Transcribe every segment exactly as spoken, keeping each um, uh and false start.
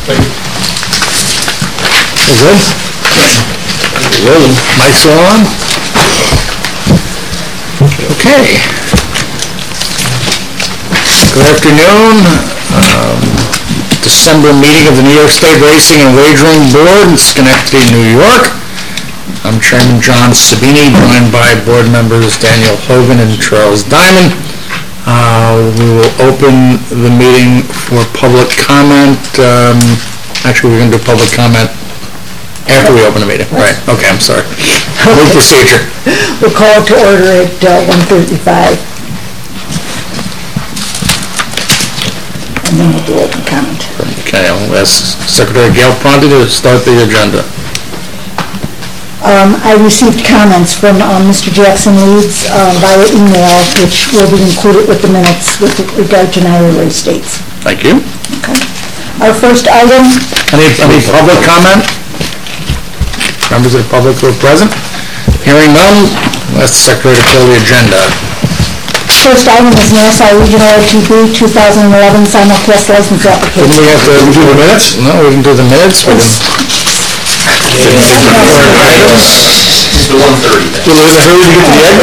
Good? Good. Mic's on. Okay. Good afternoon. Um, December meeting of the New York State Racing and Wagering Board in Schenectady, New York. I'm Chairman John Sabini, joined by board members Daniel Hogan and Charles Diamond. Uh, we will open the meeting for public comment. Um, actually, we're going to do public comment after we open the meeting. Right. Okay, I'm sorry. Move procedure. We'll call to order at uh, one thirty-five. And then we'll do open comment. Okay, I'll ask Secretary Gail Pronti to start the agenda. Um, I received comments from um, Mister Jackson Leeds uh, via email, which will be included with the minutes with regard to Niagara Race Dates. Thank you. Okay. Our first item. Any, any public comment? Members of the public who are present? Hearing none, I'll ask the Secretary to fill the agenda. First item is Nassau Regional O T B two thousand eleven simulcast license application. Didn't we have to do the minutes? No, we can do the minutes. We can... It's the one thirty. Well, there's a hurry to get to the end.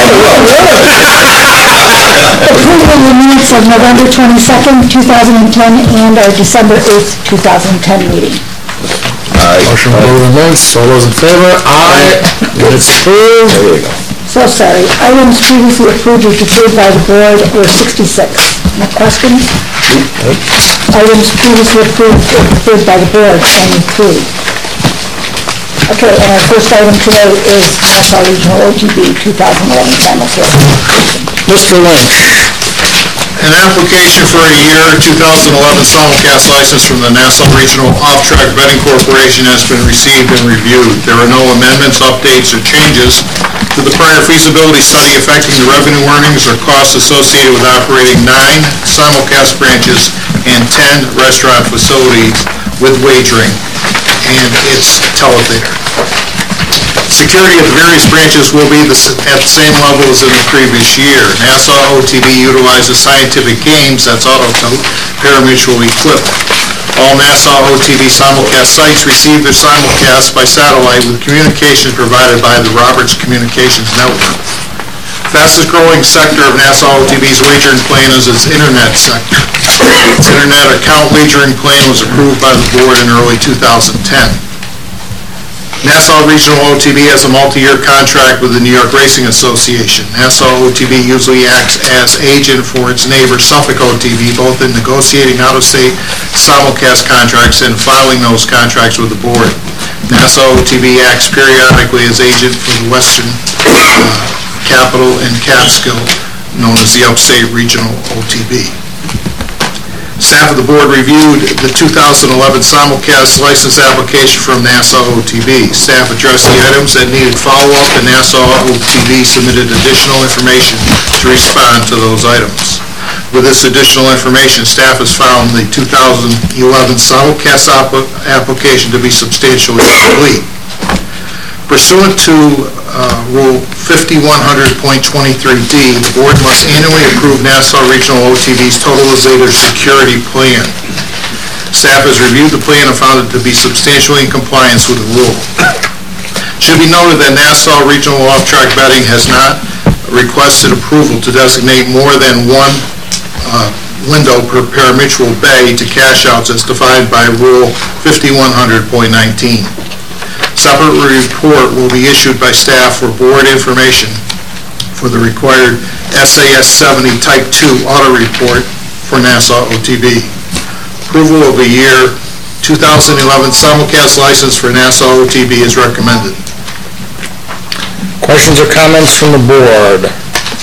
Approval of the minutes of November twenty-second, two thousand ten and our December eighth, two thousand ten meeting. Aye. Motion to approve the minutes. All those in favor? Aye. Minutes approved. There you go. So sorry. Items previously approved or deferred by the board were sixty-six. No questions? Items previously approved or deferred by the board, only three. Okay, and our first item today is Nassau Regional O T B two thousand eleven simulcast. Mister Lynch. An application for a year two thousand eleven simulcast license from the Nassau Regional Off-Track Betting Corporation has been received and reviewed. There are no amendments, updates, or changes to the prior feasibility study affecting the revenue earnings or costs associated with operating nine simulcast branches and ten restaurant facilities with wagering and its teletheater. Security at the various branches will be the, at the same level as in the previous year. Nassau O T B utilizes Scientific Games, that's AutoTote, pari-mutuel equipped. All Nassau O T B simulcast sites receive their simulcast by satellite with communications provided by the Roberts Communications Network. Fastest growing sector of Nassau O T B's wagering plan is its internet sector. Its internet account wagering plan was approved by the board in early two thousand ten. Nassau Regional O T B has a multi-year contract with the New York Racing Association. Nassau O T B usually acts as agent for its neighbor Suffolk O T B, both in negotiating out-of-state simulcast contracts and filing those contracts with the board. Nassau O T B acts periodically as agent for the Western uh, Capital and Catskill, known as the Upstate Regional O T B. Staff of the board reviewed the two thousand eleven simulcast license application from Nassau O T B. Staff addressed the items that needed follow-up, and Nassau O T B submitted additional information to respond to those items. With this additional information, staff has found the two thousand eleven simulcast application to be substantially complete. Pursuant to uh, Rule fifty-one hundred point twenty-three D, the board must annually approve Nassau Regional O T B's totalizator security plan. Staff has reviewed the plan and found it to be substantially in compliance with the rule. Should be noted that Nassau Regional Off-Track Betting has not requested approval to designate more than one uh, window per pari-mutuel bay to cash outs as defined by Rule fifty-one hundred point nineteen. Separate report will be issued by staff for board information for the required S A S seventy Type two auto report for Nassau O T B. Approval of the year two thousand eleven simulcast license for Nassau O T B is recommended. Questions or comments from the board?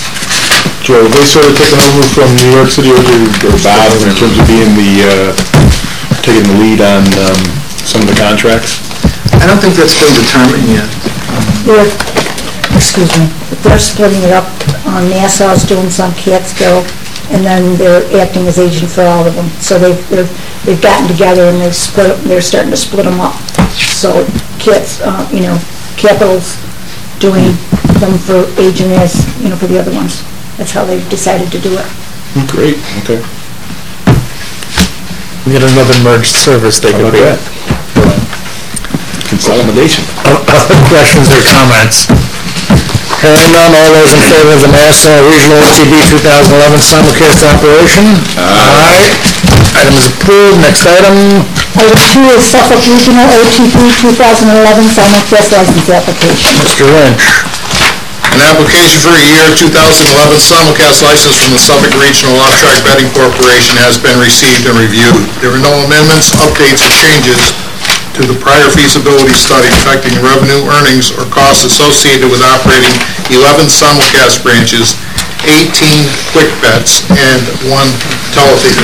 Joe, they sort of taken over from New York City or Bob in terms of being the, uh, taking the lead on um, some of the contracts? I don't think that's been determined yet. They're, excuse me, they're splitting it up. Um, Nassau's doing some, Catskill, and then they're acting as agent for all of them. So they've they've, they've gotten together and they've split. They're starting to split them up. So Cats, uh, you know, Capital's doing them for agent as you know for the other ones. That's how they've decided to do it. Great. Okay. Get another merged service they How could about be. that? Consolidation. Other questions or comments? Hearing none, all those in favor of the Nassau Regional O T B twenty eleven simulcast operation? Aye. Item is approved. Next item. Item two is Suffolk Regional O T B twenty eleven simulcast license application. Mister Lynch. An application for a year two thousand eleven simulcast license from the Suffolk Regional Off-Track Betting Corporation has been received and reviewed. There are no amendments, updates, or changes to the prior feasibility study affecting revenue, earnings, or costs associated with operating eleven simulcast branches, eighteen quick bets, and one teletheater.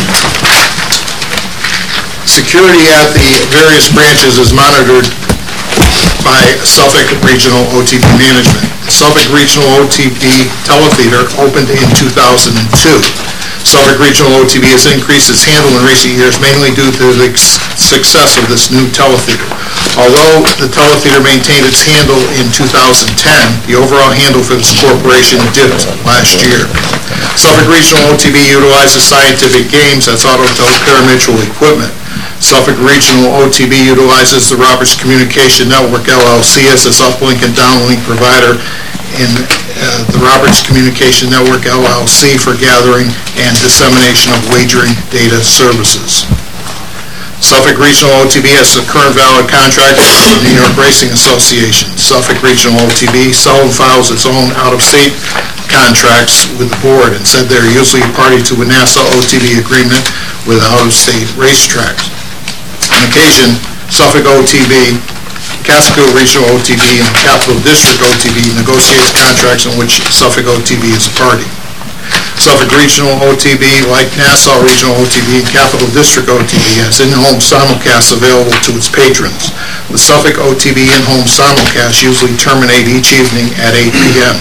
Security at the various branches is monitored by Suffolk Regional O T B Management. Suffolk Regional O T B Teletheater opened in two thousand two. Suffolk Regional O T B has increased its handle in recent years, mainly due to the success of this new teletheater. Although the teletheater maintained its handle in two thousand ten, the overall handle for this corporation dipped last year. Suffolk Regional O T B utilizes Scientific Games, that's Auto Parimutuel equipment. Suffolk Regional O T B utilizes the Roberts Communication Network L L C as its uplink and downlink provider in uh, the Roberts Communication Network L L C for gathering and dissemination of wagering data services. Suffolk Regional O T B has a current valid contract with the New York Racing Association. Suffolk Regional O T B seldom files its own out-of-state contracts with the board and said they're usually party to a Nassau O T B agreement with out-of-state racetracks. On occasion, Suffolk O T B, Casco Regional O T B, and Capital District O T B negotiates contracts in which Suffolk O T B is a party. Suffolk Regional O T B, like Nassau Regional O T B and Capital District O T B, has in-home simulcasts available to its patrons. The Suffolk O T B in-home simulcasts usually terminate each evening at eight p m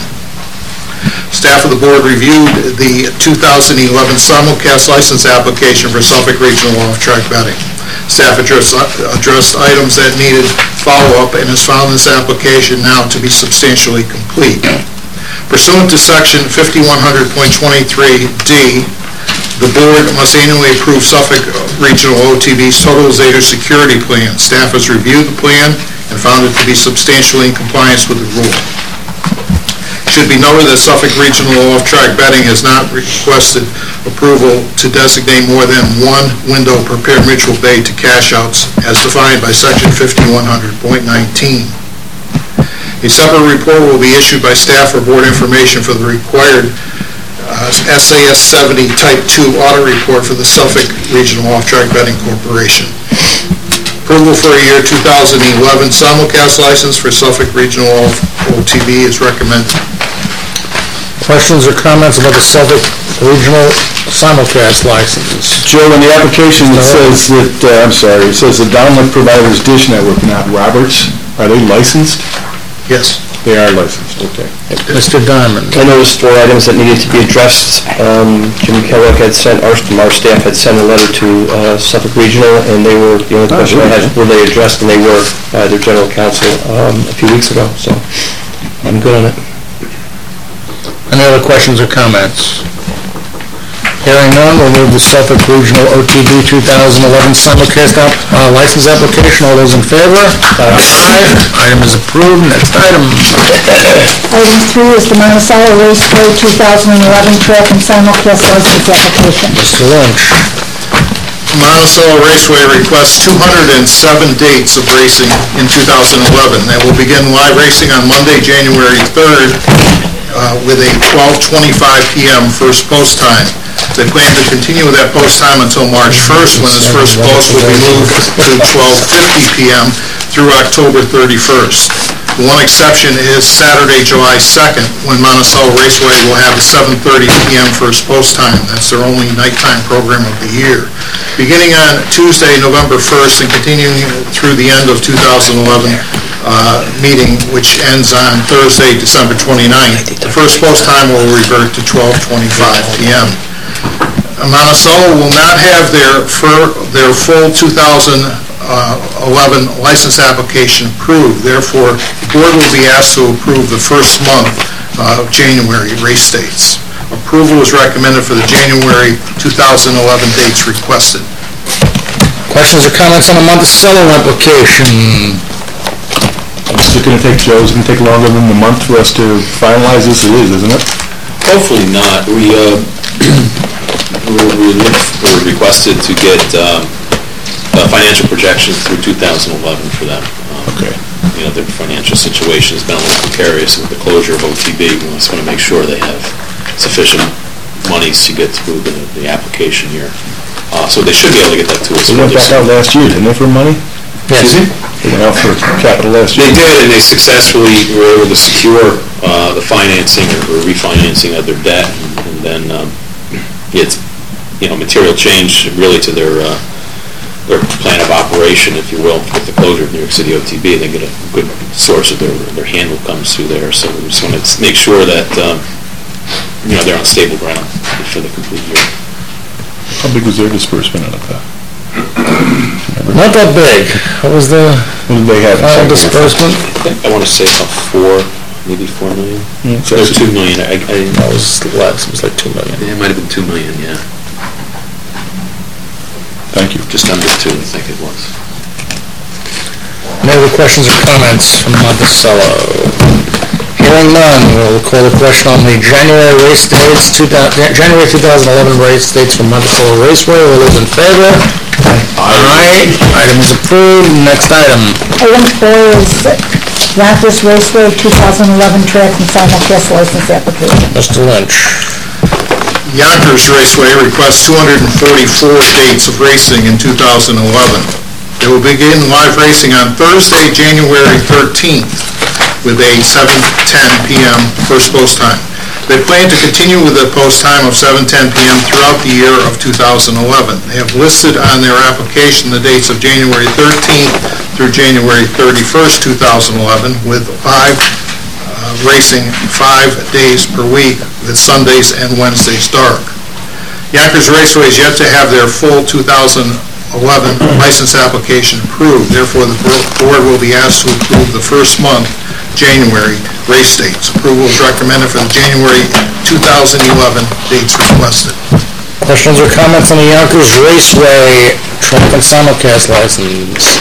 Staff of the board reviewed the two thousand eleven simulcast license application for Suffolk Regional Off-Track Betting. Staff addressed, addressed items that needed follow-up and has found this application now to be substantially complete. Pursuant to section fifty-one hundred point twenty-three D, the board must annually approve Suffolk Regional O T B's totalizator security plan. Staff has reviewed the plan and found it to be substantially in compliance with the rule. Should be noted that Suffolk Regional Off-Track Betting has not requested approval to designate more than one window per pari-mutuel bay to cash outs as defined by section fifty-one hundred point nineteen. A separate report will be issued by staff for board information for the required uh, S A S seventy Type two audit report for the Suffolk Regional Off-Track Betting Corporation. Approval for a year two thousand eleven simulcast license for Suffolk Regional O T B is recommended. Questions or comments about the Suffolk Regional simulcast licenses? Joe, in the application, it says that, uh, I'm sorry, it says the downlink provider is Dish Network, not Roberts. Are they licensed? Yes. They are licensed, okay. Mister Diamond. I noticed four items that needed to be addressed. Um, Jim Kellogg had sent, our, our staff had sent a letter to uh, Suffolk Regional, and they were, the only question I had, were they addressed, and they were by their general counsel um, a few weeks ago, so I'm good on it. Any other questions or comments? Hearing none, we'll move to Suffolk Regional O T B two thousand eleven simulcast app- uh, license application. All those in favor? Aye. Item is approved. Next item. Item three is the Monticello Raceway two thousand eleven track and simulcast license application. Mister Lynch. Monticello Raceway requests two hundred seven dates of racing in two thousand eleven. They will begin live racing on Monday, January third, uh, with a twelve twenty-five p m first post time. They plan to continue with that post time until March first, when this first post will be moved to twelve fifty p m through October thirty-first. The one exception is Saturday, July second, when Monticello Raceway will have a seven thirty p m first post time. That's their only nighttime program of the year. Beginning on Tuesday, November first, and continuing through the end of two thousand eleven uh, meeting, which ends on Thursday, December twenty-ninth, the first post time will revert to twelve twenty-five p m Monticello will not have their, fir- their full two thousand eleven license application approved. Therefore, the board will be asked to approve the first month of January race dates. Approval is recommended for the January two thousand eleven dates requested. Questions or comments on the Monticello application? Is it gonna take, Joe, is it gonna take longer than the month for us to finalize this? It is, isn't it? Hopefully not. We, uh, we we looked, or requested to get, um, uh, financial projections through two thousand eleven for them. Um, Okay. You know, their financial situation has been a little precarious with the closure of O T B. We just want to make sure they have sufficient monies to get through the, the application year. Uh, so they should be able to get that to us. They went back out last year, didn't they, for money? Excuse me? They went out for capital last year. They did, and they successfully were able to secure uh, the financing or refinancing of their debt, and then um, it's, you know, material change really to their uh, their plan of operation, if you will, with the closure of New York City O T B. They get a good source of their their handle comes through there, so we just want to make sure that um, you know, they're on stable ground for the complete year. How big was their disbursement out of that? Not that big. What was the What did they have? final disbursement? I think, I want to say about four, maybe four million. Yeah, so There's that's- two million. I, I, That was less, it was like two million. it might have been two million, yeah. Thank you. Just under two, I think it was. Any other questions or comments from Monticello? Hearing none, we'll call the question on the January race dates, two thousand, January two thousand eleven race dates for Monticello Raceway. All those in favor? Aye. Item is approved. Next item. Item four is Yonkers Raceway two thousand eleven track and simulcast license application. Mister Lynch. Yonkers Raceway requests two hundred forty-four dates of racing in two thousand eleven. They will begin live racing on Thursday, January thirteenth, with a seven ten p m first post time. They plan to continue with a post time of seven ten p m throughout the year of two thousand eleven. They have listed on their application the dates of January thirteenth through January thirty-first, two thousand eleven, with five uh, racing five days per week, with Sundays and Wednesdays dark. Yonkers Raceway is yet to have their full two thousand eleven license application approved. Therefore, the board will be asked to approve the first month, January, race dates. Approval is recommended for the January two thousand eleven dates requested. Questions or comments on the Yonkers Raceway track and simulcast license?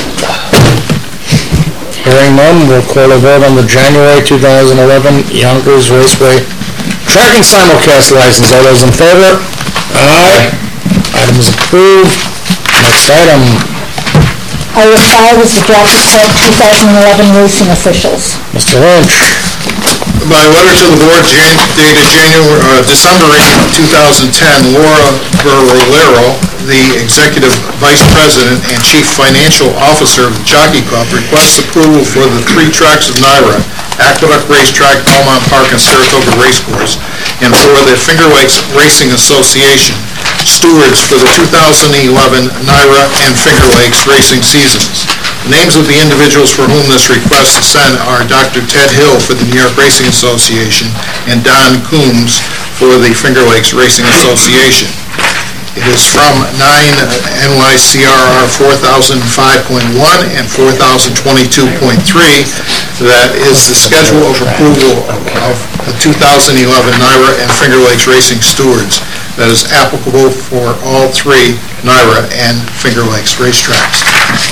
Hearing none, we'll call a vote on the January two thousand eleven Yonkers Raceway track and simulcast license. All those in favor? Aye. Item is approved. Next item. Item five is the Jockey Club two thousand eleven racing officials. Mister Lynch. By letter to the board Jan- dated January, uh, December eighth, two thousand ten, Laura Berlero, the Executive Vice President and Chief Financial Officer of the Jockey Club, requests approval for the three tracks of NYRA, Aqueduct Racetrack, Belmont Park, and Saratoga Racecourse, and for the Finger Lakes Racing Association, stewards for the two thousand eleven NYRA and Finger Lakes racing seasons. The names of the individuals for whom this request is sent are Doctor Ted Hill for the New York Racing Association and Don Coombs for the Finger Lakes Racing Association. It is from nine N Y C R R four thousand five point one and four thousand twenty-two point three. That is the schedule of approval of the two thousand eleven NYRA and Finger Lakes Racing stewards that is applicable for all three NYRA and Finger Lakes racetracks.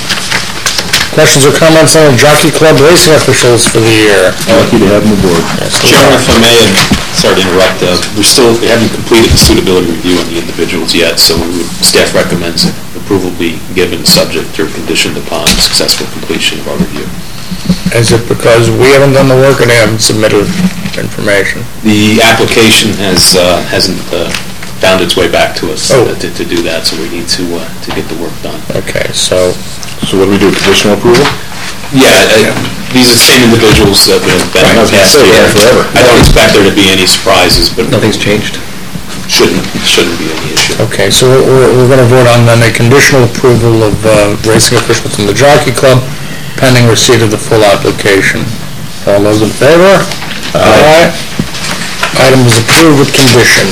Questions or comments on the Jockey Club racing officials for the year? Lucky to have them aboard. Chairman, if I may, and sorry to interrupt, uh, we're still, we haven't completed the suitability review on the individuals yet, so we would- staff recommends that approval be given subject or conditioned upon successful completion of our review. Is it because we haven't done the work or they haven't submitted information? The application has, uh, hasn't uh, found its way back to us Oh. uh, to to do that, so we need to, uh, to get the work done. Okay, so, So what do we do, conditional approval? Yeah, uh, these are the same individuals that have been Right, I was gonna passed say, here. yeah, forever. I don't expect there to be any surprises, but Nothing's changed. shouldn't, shouldn't be any issue. okay, so we're, we're gonna vote on then a conditional approval of, uh, racing officials from the Jockey Club pending receipt of the full application. All those in favor? Aye. Item is approved with condition.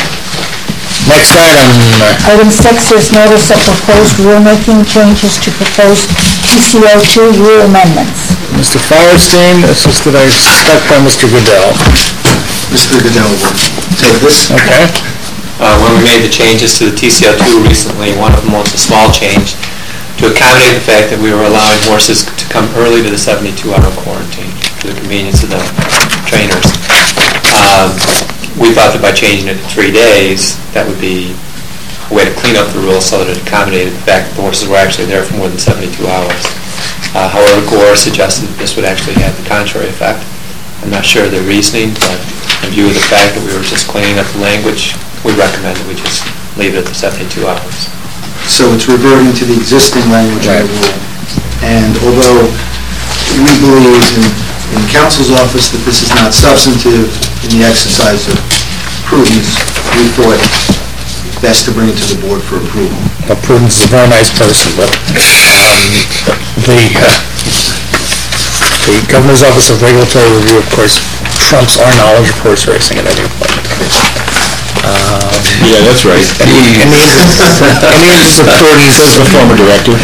Next item. Item six is notice of proposed rulemaking changes to proposed T C O two rule amendments. Mister Firestein, assisted, I suspect, by Mister Goodell. Mister Goodell will take this. Okay? Uh, When we made the changes to the T C O two recently, one of them was a small change. to accommodate the fact that we were allowing horses to come early to the seventy-two hour quarantine for the convenience of the trainers. Um, We thought that by changing it to three days, that would be a way to clean up the rules so that it accommodated the fact that the horses were actually there for more than seventy-two hours. Uh, However, Gore suggested that this would actually have the contrary effect. I'm not sure of their reasoning, but in view of the fact that we were just cleaning up the language, we recommend that we just leave it at the seventy-two hours. So it's reverting to the existing language of the rule. And although we believe in, in council's office that this is not substantive in the exercise of prudence, we thought best to bring it to the board for approval. Well, Prudence is a very nice person, but um, the, uh, the Governor's Office of Regulatory Review, of course, trumps our knowledge of horse racing at any point. Um, Yeah, that's right. In the interest in the interest of prudence, As the former director.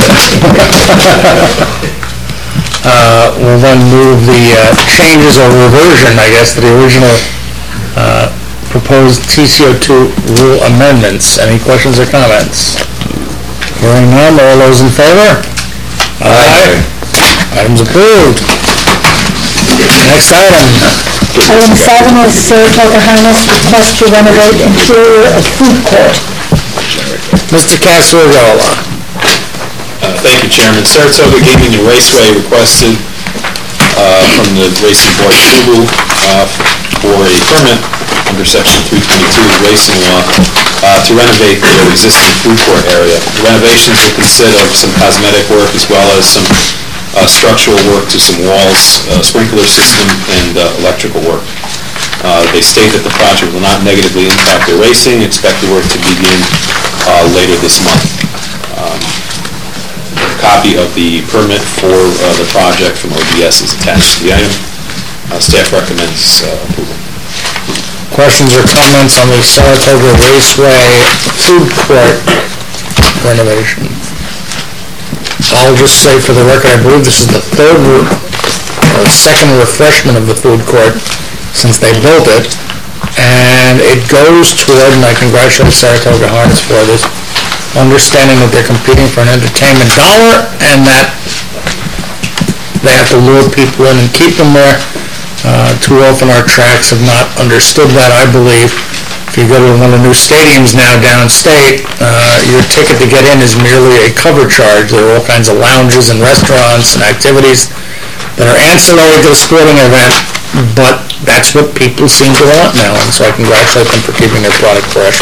uh, we'll then move the uh, changes or reversion, I guess, to the original uh, proposed T C O two rule amendments. Any questions or comments? Hearing none, all those in favor? Aye. Item's approved. Next item. Item seven is Saratoga Harness request to renovate interior of food court. Mister Casuarella. Uh, Thank you, Chairman. Saratoga Gaming and Raceway requested uh, from the Racing Board approval uh, for a permit under Section three twenty-two of the racing law uh, to renovate their existing food court area. The renovations will consist of some cosmetic work as well as some uh, structural work to some walls, uh, sprinkler system, and uh, electrical work. Uh, They state that the project will not negatively impact their racing. Expect the work to begin uh, later this month. Um, A copy of the permit for uh, the project from O D S is attached to the item. Uh, Staff recommends uh, approval. Questions or comments on the Saratoga Raceway food court renovation? I'll just say for the record, I believe this is the third or second refreshment of the food court since they built it, and it goes toward, and I congratulate Saratoga Harness for this, understanding that they're competing for an entertainment dollar and that they have to lure people in and keep them there. Uh, too often our tracks have not understood that, I believe. If you go to one of the new stadiums now downstate, uh, your ticket to get in is merely a cover charge. There are all kinds of lounges and restaurants and activities that are ancillary to the sporting event, but that's what people seem to want now, and so I congratulate them for keeping their product fresh.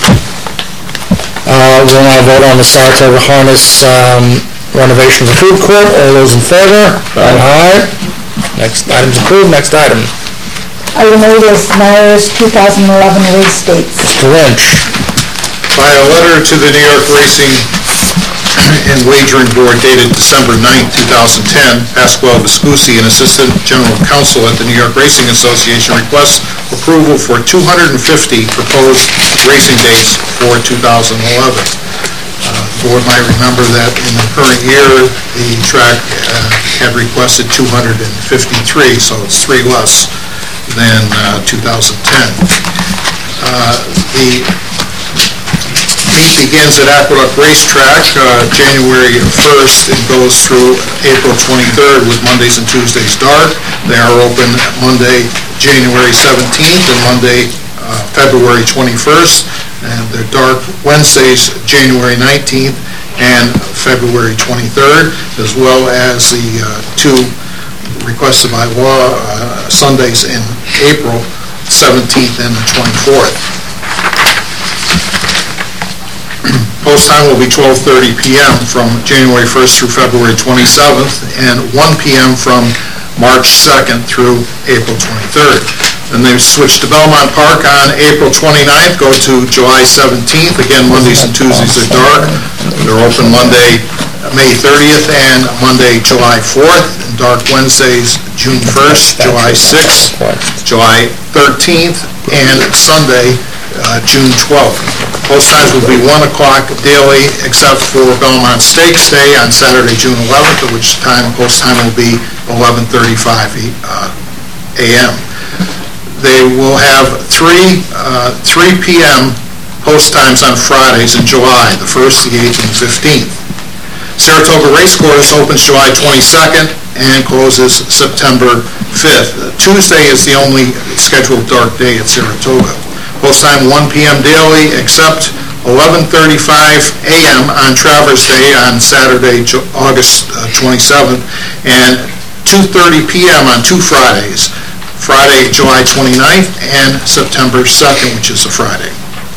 Uh, we'll now vote on the Saratoga Harness um, renovation of the food court. All those in favor? Aye. Next item's approved. Next item. Item eight is Myers two thousand eleven race dates. Mister Lynch. By a letter to the New York Racing and Wagering Board dated December ninth, two thousand ten, Pasquale Viscusi, an Assistant General Counsel at the New York Racing Association, requests approval for two hundred fifty proposed racing dates for two thousand eleven. Uh, The board might remember that in the current year, the track uh, had requested two hundred fifty-three, so it's three less than uh, two thousand ten. Uh, The meet begins at Aqueduct Racetrack uh, January first and goes through April twenty-third with Mondays and Tuesdays dark. They are open Monday, January seventeenth and Monday, uh, February twenty-first. And they're dark Wednesdays, January nineteenth and February twenty-third, as well as the uh, two requested by law uh, Sundays in April seventeenth and the twenty-fourth. Post time will be twelve thirty p m from January first through February twenty-seventh and one p m from March second through April twenty-third. Then they switch to Belmont Park on April twenty-ninth, go to July seventeenth. Again, Mondays and Tuesdays are dark. They're open Monday, May thirtieth and Monday, July fourth. And dark Wednesdays, June first, July sixth, July thirteenth, and Sunday, uh, June twelfth. Post times will be one o'clock daily, except for Belmont Stakes Day on Saturday, June eleventh, at which time post time will be eleven thirty-five a m They will have three uh, three p m post times on Fridays in July, the first, the eighth, and the fifteenth. Saratoga Race Course opens July twenty-second and closes September fifth. Tuesday is the only scheduled dark day at Saratoga. Post time one p m daily, except eleven thirty-five a m on Traverse Day on Saturday, Ju- August uh, twenty-seventh, and two thirty p m on two Fridays, Friday, July twenty-ninth, and September second, which is a Friday.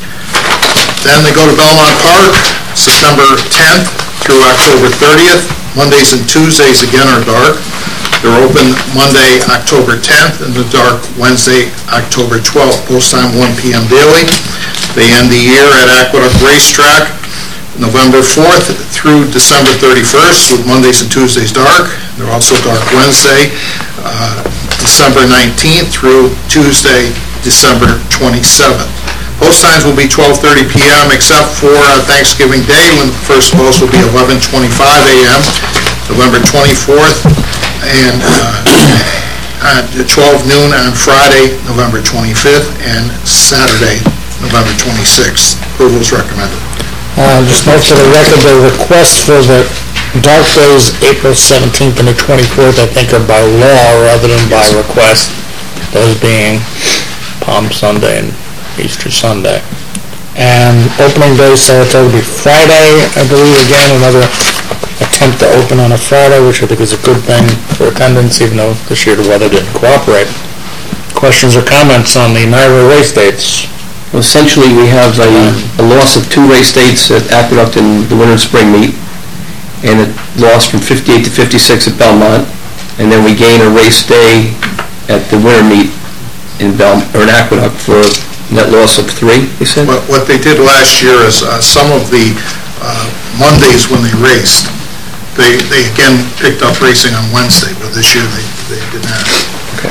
Then they go to Belmont Park, September tenth through October thirtieth. Mondays and Tuesdays again are dark. They're open Monday, October tenth, and the dark Wednesday, October twelfth. Post time one p m daily. They end the year at Aqueduct Racetrack, November fourth through December thirty-first, with Mondays and Tuesdays dark. They're also dark Wednesday, uh, December nineteenth through Tuesday, December twenty-seventh. Post times will be twelve thirty p m except for uh, Thanksgiving Day, when the first post will be eleven twenty-five a m, November twenty-fourth, and uh, at twelve noon on Friday, November twenty-fifth, and Saturday, November twenty-sixth. Approval is recommended. Uh, Just note for the record, the request for the dark days, April seventeenth and the twenty-fourth, I think are by law rather than by request, those being Palm Sunday and Easter Sunday. And opening day, Saratoga will be Friday, I believe, again, another attempt to open on a Friday, which I think is a good thing for attendance, even though this year the weather didn't cooperate. Questions or comments on the Niagara race dates? Essentially, we have a, a loss of two race dates at Aqueduct in the winter and spring meet, and a loss from fifty-eight to fifty-six at Belmont, and then we gain a race day at the winter meet in Bel, or in Aqueduct for a net loss of three, you said? What what they did last year is uh, some of the uh, Mondays when they raced, they they again picked up racing on Wednesday, but this year they they did not. Okay.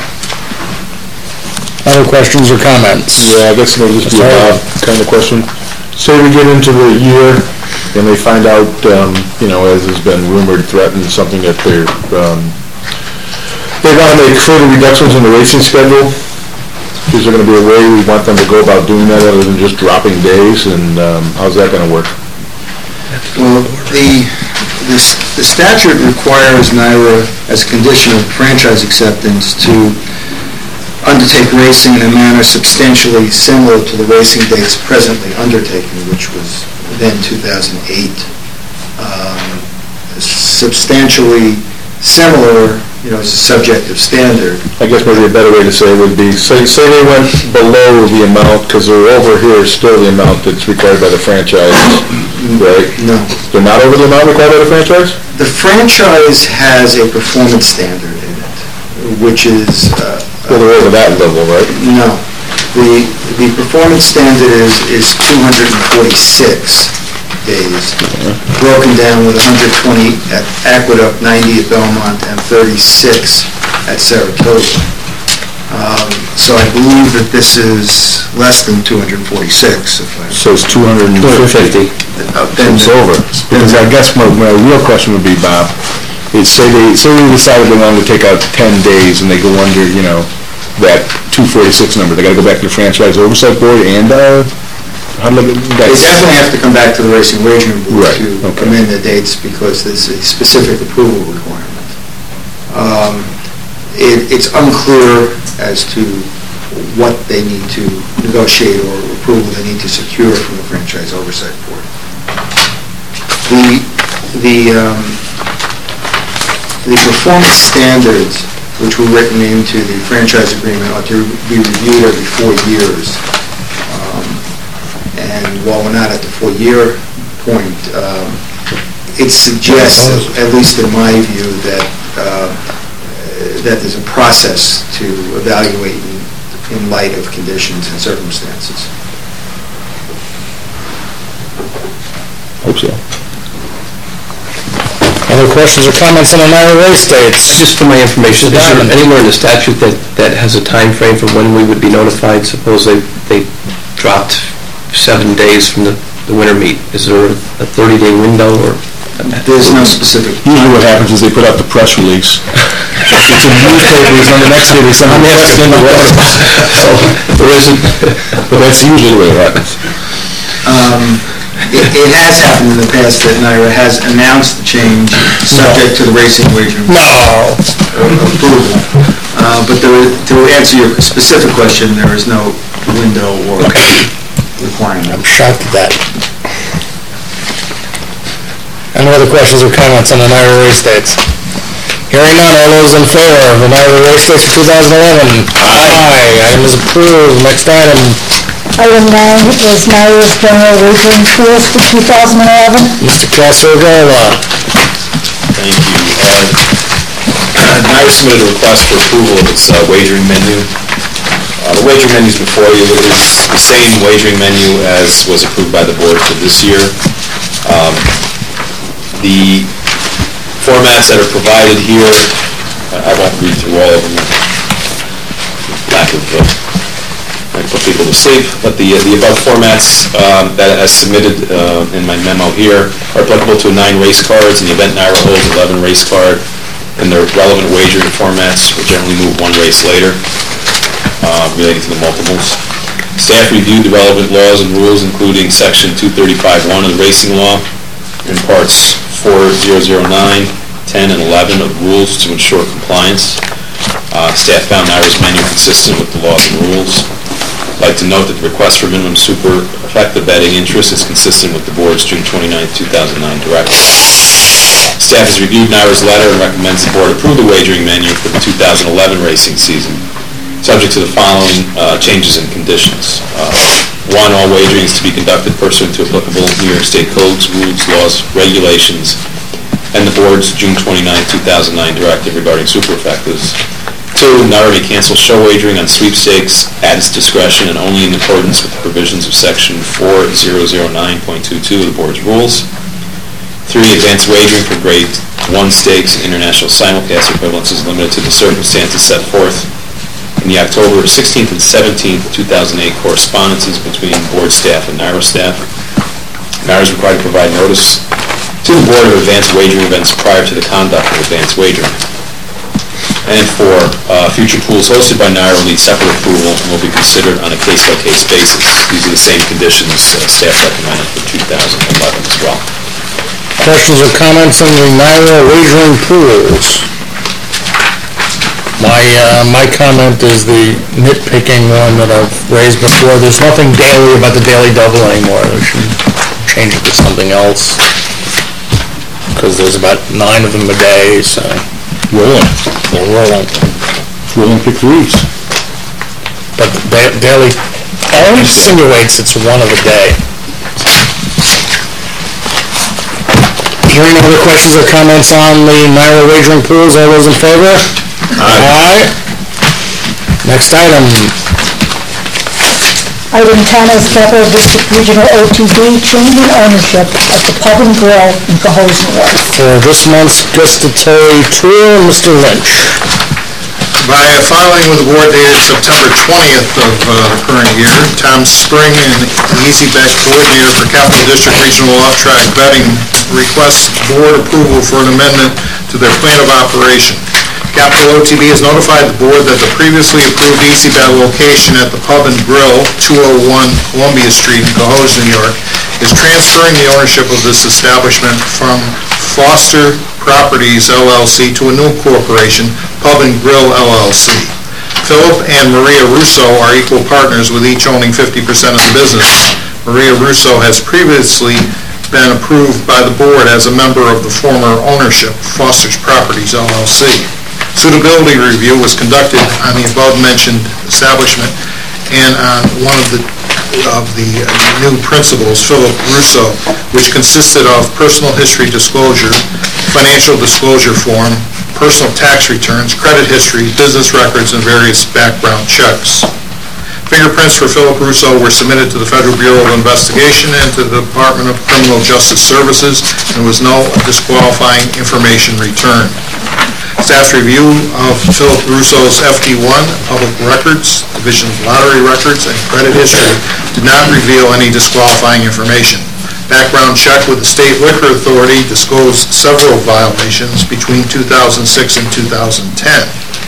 Other questions or comments? Yeah, I guess it'll just be a Bob kind of question. Say we get into the year and they find out, um, you know, as has been rumored, threatened, something that they're, um, they want to make further reductions in the racing schedule. Is there going to be a way we want them to go about doing that other than just dropping days, and um, how's that going to work? Well, the, the s- the statute requires Naira, as a condition of franchise acceptance, to undertake racing in a manner substantially similar to the racing dates presently undertaken, which was then two thousand eight. Um, Substantially similar, you know, is a subjective standard. I guess maybe a better way to say it would be, say, say they went below the amount, because they're over here still the amount that's required by the franchise, right? No. They're not over the amount required by the franchise? The franchise has a performance standard in it, which is... uh, Well, they're over that level, right? No. The, the performance standard is, is two hundred forty-six days, broken down with one hundred twenty at Aqueduct, ninety at Belmont, and thirty-six at Saratoga. Um, So I believe that this is less than two hundred forty-six, if I... So it's two hundred fifty. Uh, So then- it's over. Because I guess my, my real question would be, Bob, is say they, say they decided they wanted to take out ten days and they go under, you know, that two forty-six number, they gotta go back to the franchise oversight board and, uh, how do they, They definitely have to come back to the Racing Wagering Board Right, to okay. amend the dates because there's a specific approval requirement. Um, it- It's unclear as to what they need to negotiate or approval they need to secure from the Franchise Oversight Board. The, the, um, the performance standards which were written into the franchise agreement ought to be reviewed every four years. Um, And while we're not at the four-year point, um, it suggests, at least in my view, that, uh, that there's a process to evaluate in, in light of conditions and circumstances. Hope so. Other questions or comments on the Niagara race dates? Just for my information, is there anywhere in the statute that, that has a time frame for when we would be notified? Suppose they, they dropped seven days from the, the winter meet. Is there a thirty-day window or? There's no specific... Usually what happens is they put out the press release. It's in the newspapers, and the next day they send a press into whatever. So, there isn't, but that's usually the way it happens. Um, It it has happened in the past that NYRA has announced the change subject to the racing wagering No. approval. Uh, But there- to answer your specific question, there is no window or requirement. I'm shocked at that. Any other questions or comments on the NYRA race dates? Hearing none, all those in favor of the NYRA race dates for two thousand eleven? Aye. Item is approved. Next item, Item nine is Myers General Wagering Pools for two thousand eleven. Mister Casarola. Thank you. Uh, NYRA submitted a request for approval of its uh, wagering menu. Uh, The wagering menu is before you. It is the same wagering menu as was approved by the board for this year. Um, The formats that are provided here, I won't read through all of them, lack of, uh, I put people to sleep, but the the above formats um, that as submitted uh, in my memo here are applicable to nine race cards. In the event NYRA holds eleven race card, and their relevant wagering formats will generally move one race later, uh, relating to the multiples. Staff reviewed the relevant laws and rules, including section two thirty-five one of the racing law, in parts four thousand nine, ten, and eleven of the rules to ensure compliance. Uh, Staff found NYRA's menu consistent with the laws and rules. I'd like to note that the request for minimum super effective betting interest is consistent with the board's June twenty-ninth, two thousand nine directive. Staff has reviewed NYRA's letter and recommends the board approve the wagering menu for the two thousand eleven racing season, subject to the following uh, changes and conditions. Uh, One, all wagering is to be conducted pursuant to applicable New York State codes, rules, laws, regulations, and the board's June twenty-ninth, two thousand nine directive regarding supereffectives. Two, NYRA may cancel show wagering on sweepstakes at its discretion and only in accordance with the provisions of section four thousand nine point two two of the board's rules. Three, advanced wagering for grade one stakes and international simulcast equivalents is limited to the circumstances set forth in the October sixteenth and seventeenth, two thousand eight correspondences between board staff and NYRA staff. NYRA is required to provide notice to the board of advanced wagering events prior to the conduct of advanced wagering. And four, uh, future pools hosted by NYRA will need separate approval and will be considered on a case-by-case basis. These are the same conditions uh, staff recommended for two thousand eleven as well. Questions or comments on the NYRA wagering pools? My, uh, my comment is the nitpicking one that I've raised before. There's nothing daily about the daily double anymore. We should change it to something else. Because there's about nine of them a day, so. Rolling. They're rolling. Rolling pick threes. But the da- daily, it insinuates it's one of a day. Hearing no other questions or comments on the NYRA wagering pools, all those in favor? Aye. Next item. Item ten is Capital District Regional O T B, changing ownership of the Pub and Grill in Cohoes, New York. For this month's gustatory tour, Mister Lynch. By a filing with the board dated September twentieth of uh, the current year, Tom Spring, an Easy Bet coordinator for Capital District Regional Off-Track Betting, requests board approval for an amendment to their plan of operation. Capital O T B has notified the board that the previously approved Easy Bet location at the Pub and Grill, two oh one Columbia Street in Cohoes, New York, is transferring the ownership of this establishment from Foster Properties L L C to a new corporation, Pub and Grill L L C. Philip and Maria Russo are equal partners, with each owning fifty percent of the business. Maria Russo has previously been approved by the board as a member of the former ownership, Foster's Properties L L C. Suitability review was conducted on the above-mentioned establishment and on one of the of the new principals, Philip Russo, which consisted of personal history disclosure, financial disclosure form, personal tax returns, credit history, business records, and various background checks. Fingerprints for Philip Russo were submitted to the Federal Bureau of Investigation and to the Department of Criminal Justice Services, and was no disqualifying information returned. Staff's review of Philip Russo's F D one, Public Records, Division of Lottery Records, and credit history did not reveal any disqualifying information. Background check with the State Liquor Authority disclosed several violations between two thousand six and two thousand ten.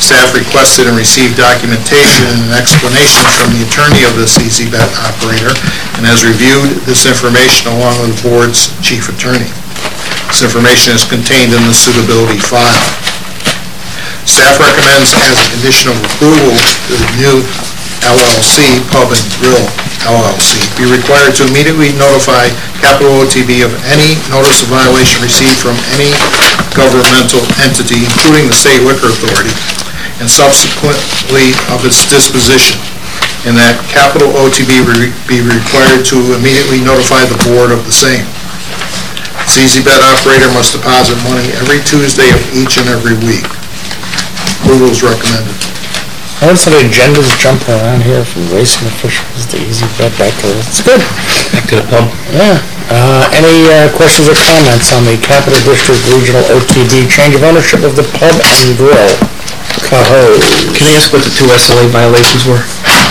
Staff requested and received documentation and an explanation from the attorney of this E Z Bet operator and has reviewed this information along with the board's chief attorney. This information is contained in the suitability file. Staff recommends as a condition of approval that the new L L C, Pub and Grill L L C, be required to immediately notify Capital O T B of any notice of violation received from any governmental entity, including the State Liquor Authority, and subsequently of its disposition, and that Capital O T B re- be required to immediately notify the board of the same. The E Z Bet operator must deposit money every Tuesday of each and every week. Approval is recommended. I noticed that agendas jump around here from racing officials to E Z Bet back to, it's good. Back to the pub. Yeah. Uh, any, uh, questions or comments on the Capital District Regional O T B change of ownership of the Pub and Grill? Cahoes. Can I ask what the two S L A violations were?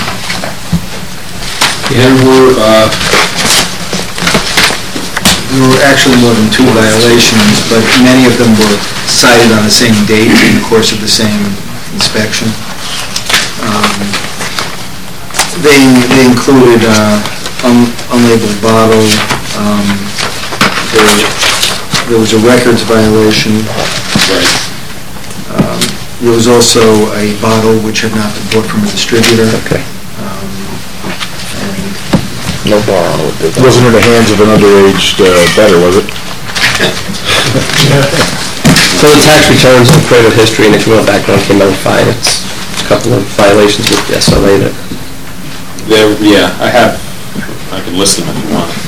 There were, uh, there were actually more than two violations, but many of them were cited on the same date in the course of the same inspection. Um, They, they included uh, un- unlabeled bottle, um, there, there was a records violation. Right. Um, There was also a bottle which had not been bought from a distributor. Okay. Um, and No borrowing would do that. Wasn't in the hands of an underage uh, bettor, was it? So the tax returns and credit history and if you went back and came out fine, it's a couple of violations with the S L A that... There, yeah, I have, I can list them if you want.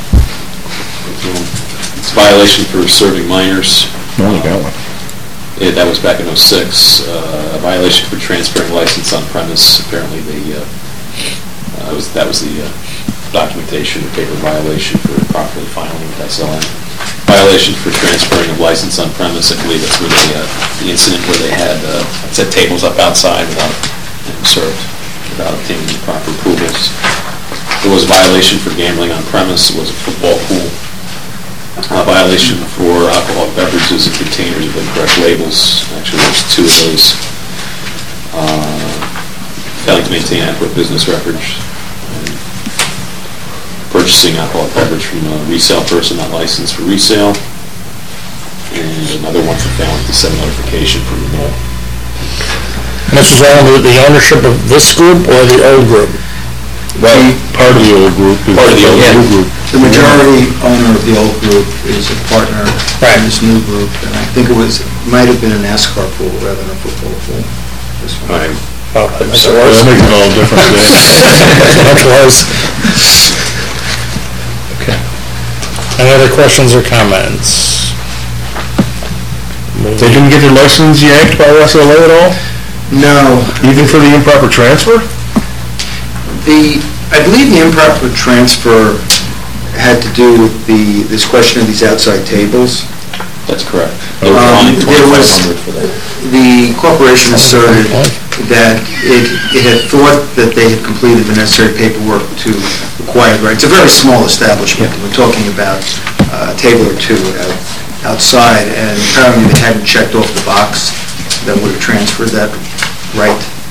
It's a violation for serving minors. No, I got one. Yeah, that was back in oh six. Uh, a violation for transferring license on premise. Apparently, the uh, uh, was that was the uh, documentation, the paper violation for improperly filing with S L N. Violation for transferring of license on premise. I believe it's with the, uh, the incident where they had uh, set tables up outside without being served, without obtaining the proper approvals. There was a violation for gambling on premise. It was a football pool. A violation for alcoholic beverages and containers with incorrect labels. Actually, there's two of those. Uh, failing to maintain adequate business records. And purchasing alcoholic beverage from a resale person not licensed for resale. And another one for failing to send notification from the mall. And this was all under the ownership of this group or the old group? Well, part of the old group is Part of the old new group. The majority owner of the old group is a partner Right. in this new group, and I think it was, might have been a NASCAR pool rather than a football pool. This one. Right. Oh, that makes it Well, worse. that makes it all different today. Much worse. Okay. Any other questions or comments? They didn't get their license yanked by S L A at all? No, Even for the improper transfer? the, I believe the improper transfer had to do with the, this question of these outside tables. That's correct. They were Um, wanting there was- twenty-five hundred for that. The corporation asserted that it, it had thought that they had completed the necessary paperwork to acquire the right. It's a very small establishment. We're talking about uh, a table or two out- outside, and apparently they hadn't checked off the box that would have transferred that right.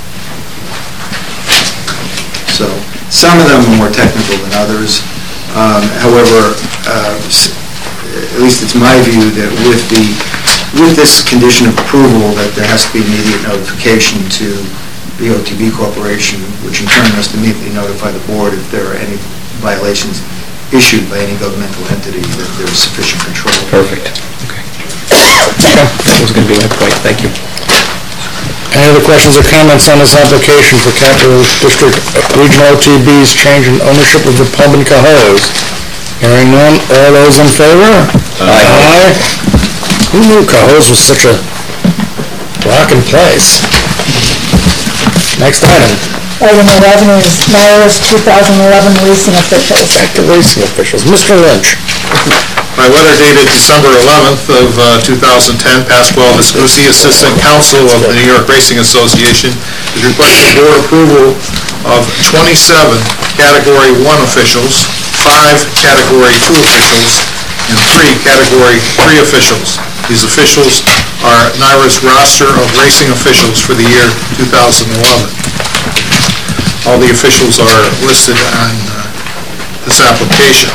So, some of them are more technical than others. Um, However, uh, s- at least it's my view that with the, with this condition of approval, that there has to be immediate notification to the O T B Corporation, which in turn has to immediately notify the board if there are any violations issued by any governmental entity, that there is sufficient control. Perfect. Okay. That was going to be my point, thank you. Any other questions or comments on this application for Capital District Regional O T B's change in ownership of the Pub and Cahoes? Hearing none, all those in favor? Aye. Who knew Cahoes was such a rockin' place? Next item. Item eleven is Myers two thousand eleven racing officials. Back to racing officials. Mister Lynch. My letter dated December eleventh of uh, two thousand ten, Pasquale Viscusi, Assistant Counsel of the New York Racing Association, is requesting board approval of twenty-seven Category one officials, five Category two officials, and three Category three officials. These officials are NYRA's roster of racing officials for the year two thousand eleven. All the officials are listed on uh, this application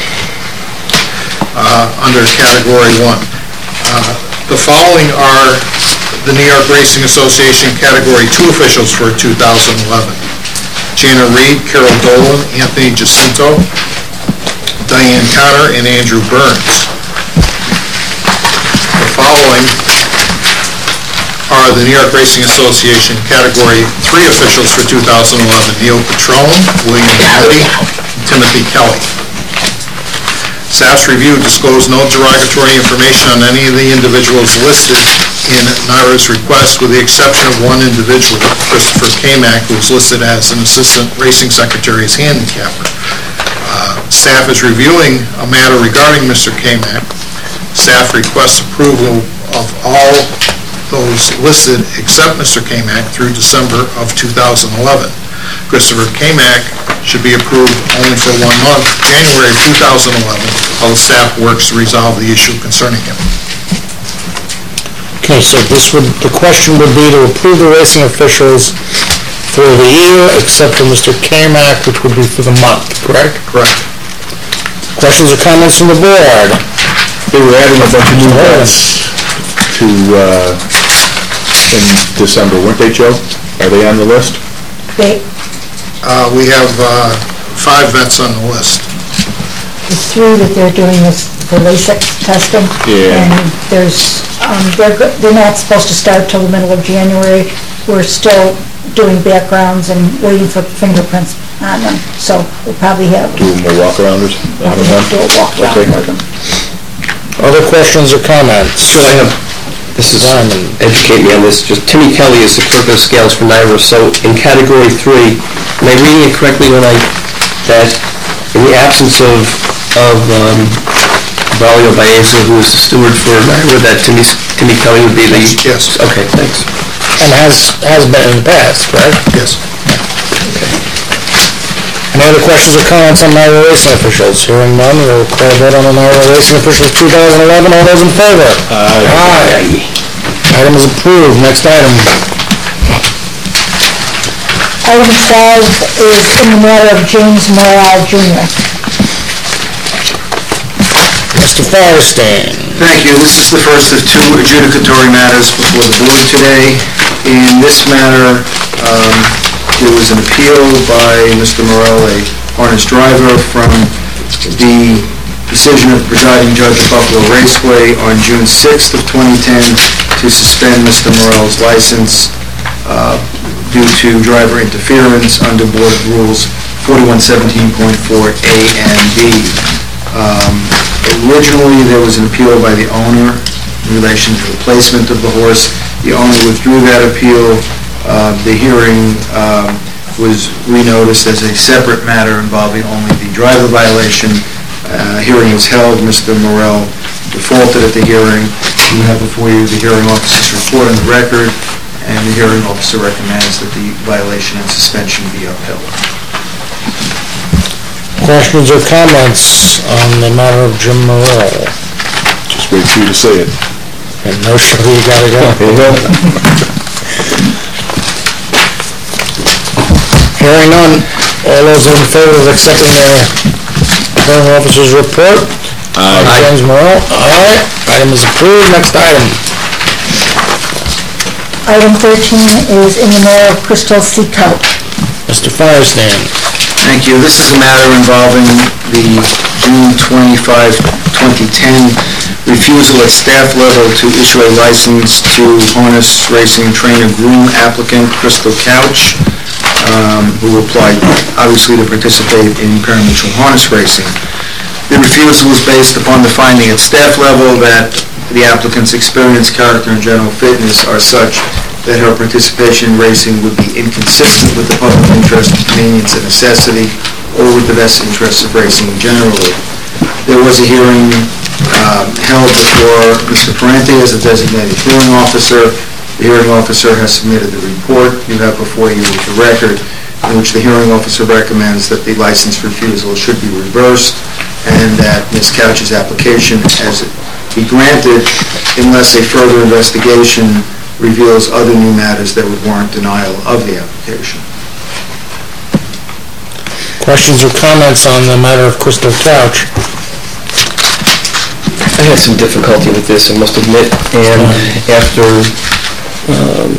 uh, under Category one. Uh, The following are the New York Racing Association Category two officials for two thousand eleven. Jana Reed, Carol Dolan, Anthony Jacinto, Diane Connor, and Andrew Burns. The following are the New York Racing Association Category three officials for two thousand eleven. Neil Petrone, William Kennedy, and Timothy Kelly. Staff's review disclosed no derogatory information on any of the individuals listed in NYRA's request, with the exception of one individual, Christopher Kamak, who is listed as an assistant racing secretary's handicapper. Uh, staff is reviewing a matter regarding Mister Kamak. Staff requests approval of all those listed except Mister Kamak through December of two thousand eleven. Christopher Kamak should be approved only for one month, January of two thousand eleven, while the staff works to resolve the issue concerning him. Okay, so this would, the question would be to approve the racing officials for the year, except for Mister Kamak, which would be for the month, correct? Correct. Questions or comments from the board? They were adding a bunch of new vets to, uh, in December, weren't they, Joe? Are they on the list? They, Uh, we have uh, five vets on the list. the three that they're doing this for LASIK testing. Yeah. And there's, um, they're, go- they're not supposed to start till the middle of January. We're still doing backgrounds and waiting for fingerprints on them, so we'll probably have, Do more walk-arounders? probably have to do a walk around Okay. with them. Other questions or comments? So I have, this is, educate me on this, just Timmy Kelly is the clerk of scales for NYRA, so in Category three, am I reading it correctly when I, that in the absence of, of um, Braulio Baeza, who is the steward for NYRA, that Timmy, Timmy Kelly would be the... Yes. Okay, thanks. And has, has been in the past, correct? Yes. Any other questions or comments on NYRA racing officials? Hearing none, we'll call a vote on the NYRA racing officials two thousand eleven. All those in favor? Aye. Aye. Item is approved. Next item. Item five is in the matter of James Morrell, Junior Mister Firestein. Thank you. This is the first of two adjudicatory matters before the board today. In this matter, um, there was an appeal by Mister Morrell, a harness driver, from the decision of the presiding judge of Buffalo Raceway on June sixth of twenty ten to suspend Mister Morrell's license uh, due to driver interference under Board of Rules forty-one seventeen point four A and B. Um, Originally, there was an appeal by the owner in relation to the placement of the horse. The owner withdrew that appeal. Uh, The hearing um, was renoticed as a separate matter involving only the driver violation. Uh, Hearing was held. Mister Morrell defaulted at the hearing. You have before you the hearing officer's report on the record, and the hearing officer recommends that the violation and suspension be upheld. Questions or comments on the matter of Jim Morrell? Just wait for you to say it. And no show, you gotta go. Hearing none, all those in favor of accepting the hearing officer's report? Aye. James Morrell, aye. Item is approved. Next item. Item thirteen is in the matter of Crystal Seacoat. Mister Firestein. Thank you. This is a matter involving the June twenty-fifth, twenty ten refusal at staff level to issue a license to harness racing trainer groom applicant Crystal Couch, um, who applied obviously to participate in parimutuel harness racing. The refusal was based upon the finding at staff level that the applicant's experience, character, and general fitness are such that her participation in racing would be inconsistent with the public interest, convenience, and necessity, or with the best interests of racing generally. There was a hearing um, held before Mister Parente as a designated hearing officer. The hearing officer has submitted the report you have before you with the record, in which the hearing officer recommends that the license refusal should be reversed and that Miz Couch's application, as be granted unless a further investigation reveals other new matters that would warrant denial of the application. Questions or comments on the matter of Crystal Couch? I had some difficulty with this, I must admit, and after um,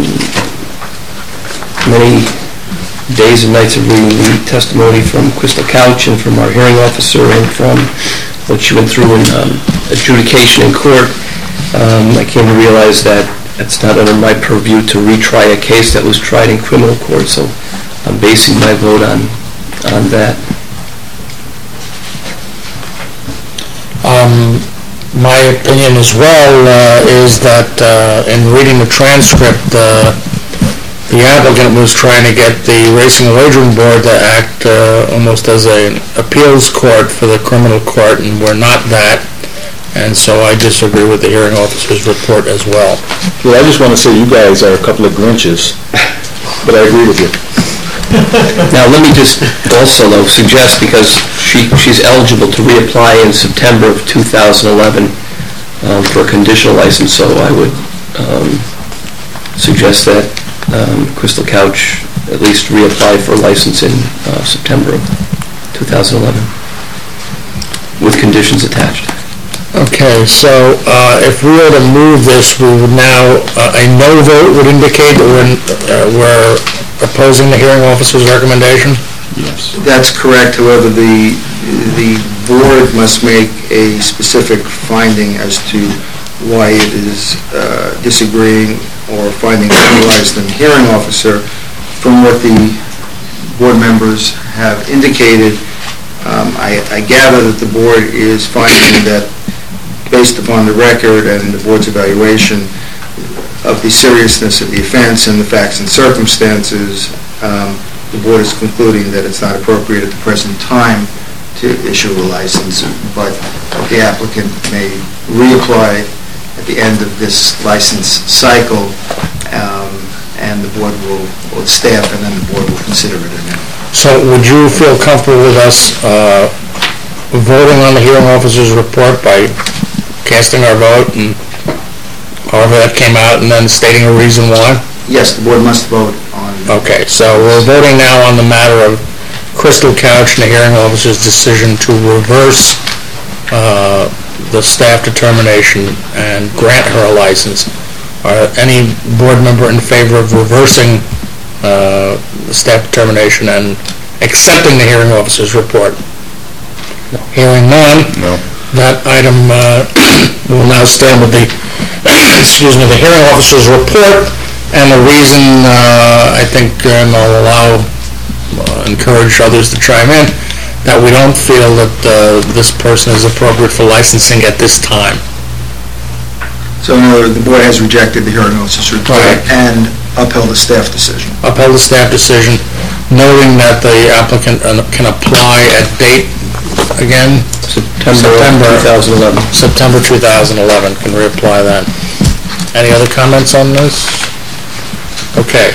many days and nights of reading the testimony from Crystal Couch and from our hearing officer and from what she went through in um, adjudication in court, um, I came to realize that it's not under my purview to retry a case that was tried in criminal court, so I'm basing my vote on, on that. Um, my opinion as well uh, is that uh, in reading the transcript, uh, the applicant was trying to get the Racing and Wagering Board to act uh, almost as an appeals court for the criminal court, and we're not that. And so I disagree with the hearing officer's report as well. Well, I just want to say you guys are a couple of Grinches, but I agree with you. Now, let me just also, though, suggest, because she, she's eligible to reapply in September of two thousand eleven um, for a conditional license, so I would um, suggest that um, Crystal Couch at least reapply for a license in uh, September of two thousand eleven, with conditions attached. Okay, so uh, if we were to move this, we would now, uh, a no vote would indicate that we're, uh, we're opposing the hearing officer's recommendation? Yes. That's correct, however, the, the board must make a specific finding as to why it is uh, disagreeing or finding otherwise than the hearing officer. From what the board members have indicated, um, I, I gather that the board is finding that, based upon the record and the board's evaluation of the seriousness of the offense and the facts and circumstances, um, the board is concluding that it's not appropriate at the present time to issue a license, but the applicant may reapply at the end of this license cycle, um, and the board will, or the staff, and then the board will consider it anew. So would you feel comfortable with us uh, voting on the hearing officer's report by casting our vote and however that came out, and then stating a reason why? Yes, the board must vote on... Okay, so we're voting now on the matter of Crystal Couch and the hearing officer's decision to reverse uh, the staff determination and grant her a license. Are any board member in favor of reversing uh, the staff determination and accepting the hearing officer's report? No. Hearing none. No. That item uh, will now stand with the, excuse me, the hearing officer's report, and the reason, uh, I think, and I'll allow, uh, encourage others to chime in, that we don't feel that uh, this person is appropriate for licensing at this time. So in other words, the board has rejected the hearing officer's report Right. and upheld the staff decision. Upheld the staff decision, noting that the applicant uh, can apply at date, again? September two thousand eleven. September two thousand eleven, can reapply that. Any other comments on this? Okay.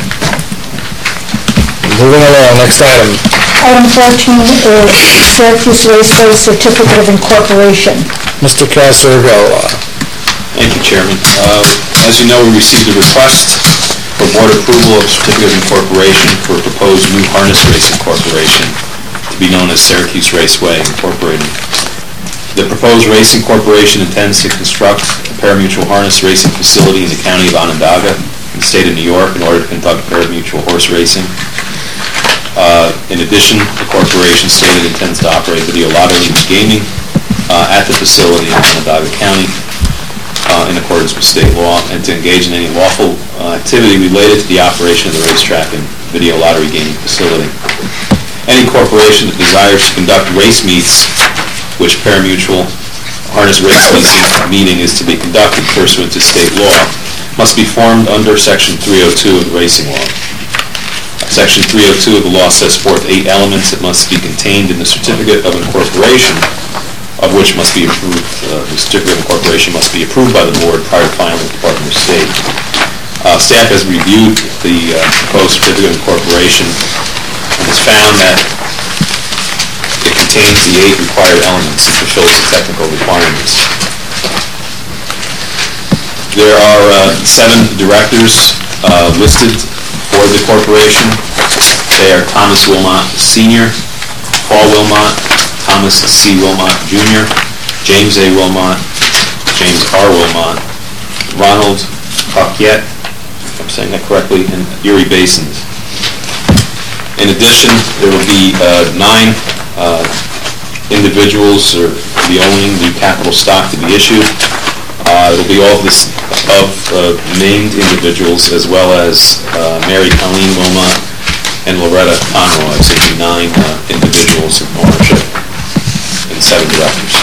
Moving along, next item. Item fourteen is Syracuse Raceway Certificate of Incorporation. Mister Casargola. Thank you, Chairman. Uh, As you know, we received a request for board approval of certificate of incorporation for a proposed new harness racing corporation to be known as Syracuse Raceway Incorporated. The proposed racing corporation intends to construct a pari-mutuel harness racing facility in the county of Onondaga in the state of New York in order to conduct pari-mutuel horse racing. Uh, In addition, the corporation stated it intends to operate video lottery and gaming uh, at the facility in Onondaga County uh, in accordance with state law, and to engage in any lawful uh, activity related to the operation of the racetrack and video lottery gaming facility. Any corporation that desires to conduct race meets, which pari-mutuel harness race meeting is to be conducted pursuant to state law, must be formed under Section three oh two of the racing law. Section three oh two of the law sets forth eight elements that must be contained in the certificate of incorporation, of which must be approved. Uh, the certificate of incorporation must be approved by the board prior to filing with the Department of State. Uh, staff has reviewed the uh, proposed certificate of incorporation and has found that it contains the eight required elements and fulfills the technical requirements. There are uh, seven directors uh, listed for the corporation. They are Thomas Wilmot Senior, Paul Wilmot, Thomas C. Wilmot Junior, James A. Wilmot, James R. Wilmot, Ronald Paquette, if I'm saying that correctly, and Erie Basins. In addition, there will be uh, nine uh, individuals or to be owning the capital stock to be issued. Uh, It'll be all of this of uh, named individuals, as well as uh, Mary Colleen Wilmot and Loretta Conroy, so it'll be nine uh, individuals in ownership and seven directors.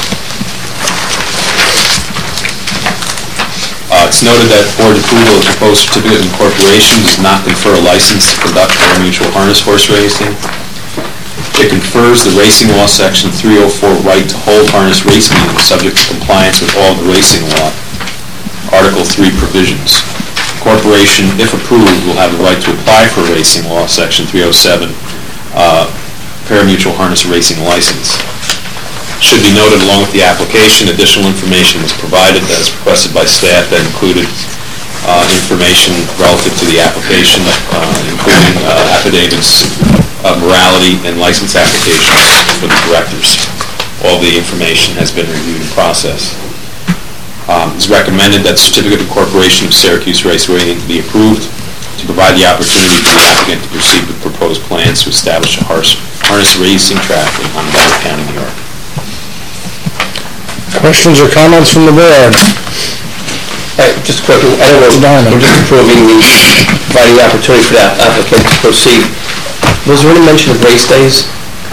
Uh, It's noted that board approval of the proposed certificate of incorporation does not confer a license to conduct pari-mutuel harness horse racing. It confers the racing law section three oh four right to hold harness race meetings subject to compliance with all the racing law, Article three provisions. Corporation, if approved, will have the right to apply for racing law section three oh seven uh, pari-mutuel harness racing license. Should be noted along with the application, additional information was provided as requested by staff that included uh, information relative to the application, uh, including uh, affidavits of morality and license applications for the directors. All the information has been reviewed and processed. Um, It's recommended that the certificate of incorporation of Syracuse Raceway be approved to provide the opportunity for the applicant to proceed with proposed plans to establish a harness harness racing track in Onondaga County, New York. Questions or comments from the board? Uh, Just quickly, I don't know, we're just approving the, providing the opportunity for the applicant to proceed. Was there any mention of race days,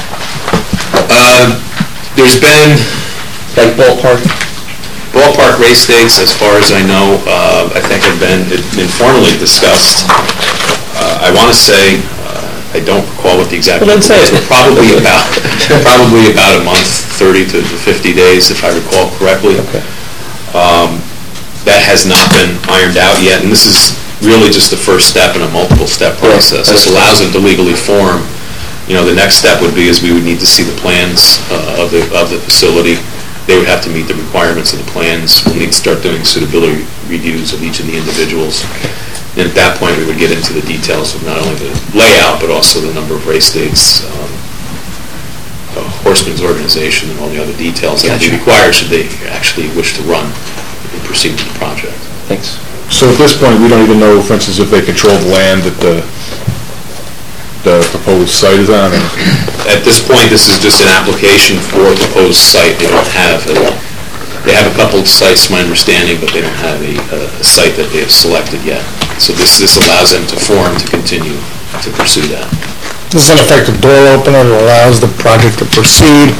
Uh, There's been like ballpark? ballpark race days, as far as I know, uh, I think have been informally discussed. Uh, I want to say, uh, I don't recall what the exact Well, then say days it. were, probably about, probably about a month, thirty to fifty days, if I recall correctly. Okay. Um, That has not been ironed out yet, and this is really just the first step in a multiple-step process. This allows them to legally form. You know, the next step would be is we would need to see the plans uh, of the, of the facility. They would have to meet the requirements of the plans. We'll need to start doing suitability reviews of each of the individuals. And at that point, we would get into the details of not only the layout, but also the number of race dates, um, uh, Horsemen's organization, and all the other details that would be required should they actually wish to run and proceed with the project. Thanks. So at this point, we don't even know, for instance, if they control the land that the, the proposed site is on? or- At this point, this is just an application for a proposed site. They don't have, a- they have a couple of sites, my understanding, but they don't have a a site that they have selected yet. So this this allows them to form to continue to pursue that. This is an effective door opener that allows the project to proceed.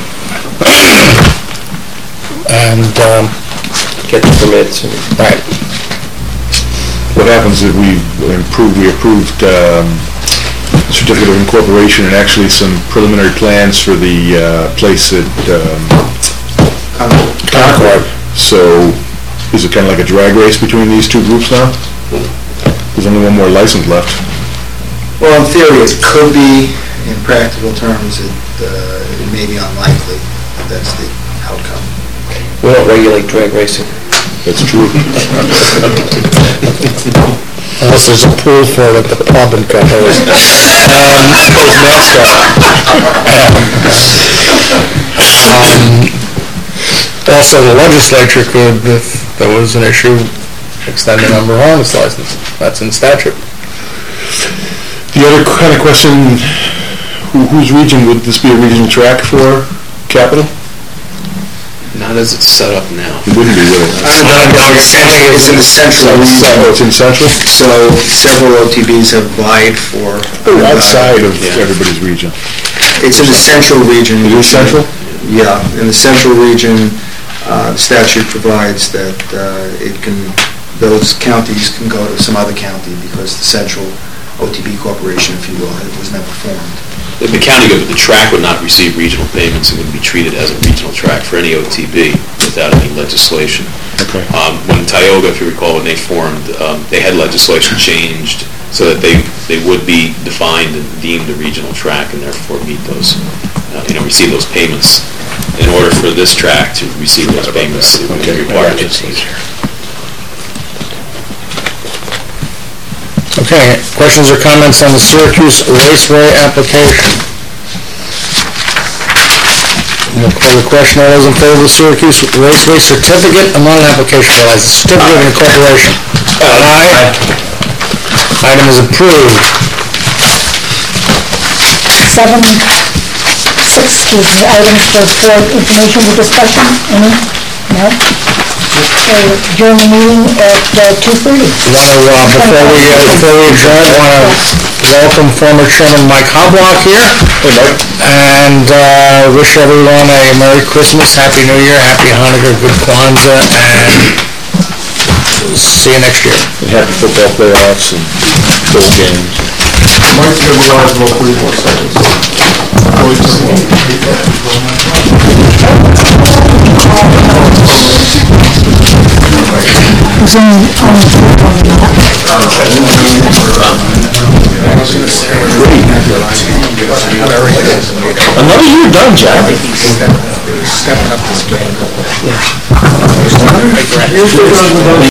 And, um, Get the permits and... right, What happens if we improve, we approved um, certificate of incorporation and actually some preliminary plans for the uh, place at um, Concord? So is it kind of like a drag race between these two groups now? There's only one more license left. Well, in theory, it could be. In practical terms, it uh, it may be unlikely that that's the outcome. We don't regulate drag racing. That's true. unless there's a pool for it at the pub in Cahos. Um, um, Also, the legislature could, if there was an issue, extend the number of harness license. That's in statute. The other kind of question, who- whose region, would this be a regional track for Capital? Not as it's set up now. It wouldn't be, would it? It's in the central region, Oh, it's in Central? so several O T Bs have applied for... Oh, outside of Yeah. everybody's region. It's in the central region. It is central? Yeah, in the central region, uh, the statute provides that uh, it can, those counties can go to some other county because the central O T B corporation, if you will, it was never formed. The county, the track would not receive regional payments and would be treated as a regional track for any O T B without any legislation. Okay. Um, When Tioga, if you recall, when they formed, um, they had legislation changed so that they, they would be defined and deemed a regional track and therefore meet those, uh, you know, receive those payments. In order for this track to receive those payments, it would require legislation. Okay, questions or comments on the Syracuse Raceway application? We'll call the question, all those in favor of the Syracuse Raceway certificate, amount application for license, certificate of incorporation? Aye. Item is approved. Seven, six, excuse me, items for, for information or discussion, any? No? Okay, adjourn the meeting at uh, two thirty. Want to, uh, before we, uh, before we adjourn, want to welcome former Chairman Mike Hoblock here. And, uh, wish everyone a Merry Christmas, Happy New Year, Happy Hanukkah, good Kwanzaa, and see you next year. And happy football playoffs and bowl games. Mike's gonna be on as well, three more seconds. Who's on, on Another year done, Jack. Stepping up this game.